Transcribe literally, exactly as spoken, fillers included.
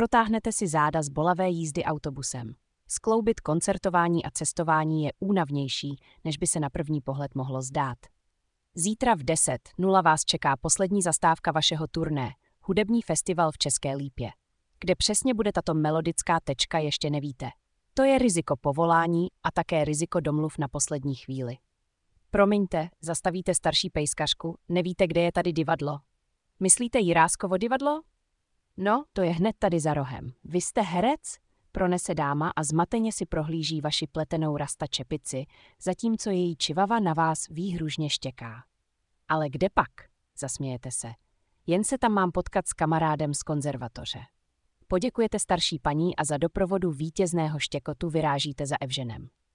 Protáhnete si záda z bolavé jízdy autobusem. Skloubit koncertování a cestování je únavnější, než by se na první pohled mohlo zdát. Zítra v deset nula vás čeká poslední zastávka vašeho turné, hudební festival v České Lípě. Kde přesně bude tato melodická tečka, ještě nevíte. To je riziko povolání a také riziko domluv na poslední chvíli. Promiňte, zastavíte starší pejskařku, nevíte, kde je tady divadlo. Myslíte Jiráskovo divadlo? No, to je hned tady za rohem. Vy jste herec? Pronese dáma a zmateně si prohlíží vaši pletenou rasta čepici, zatímco její čivava na vás výhružně štěká. Ale kde pak? Zasmějete se. Jen se tam mám potkat s kamarádem z konzervatoře. Poděkujete starší paní a za doprovodu vítězného štěkotu vyrážíte za Evženem.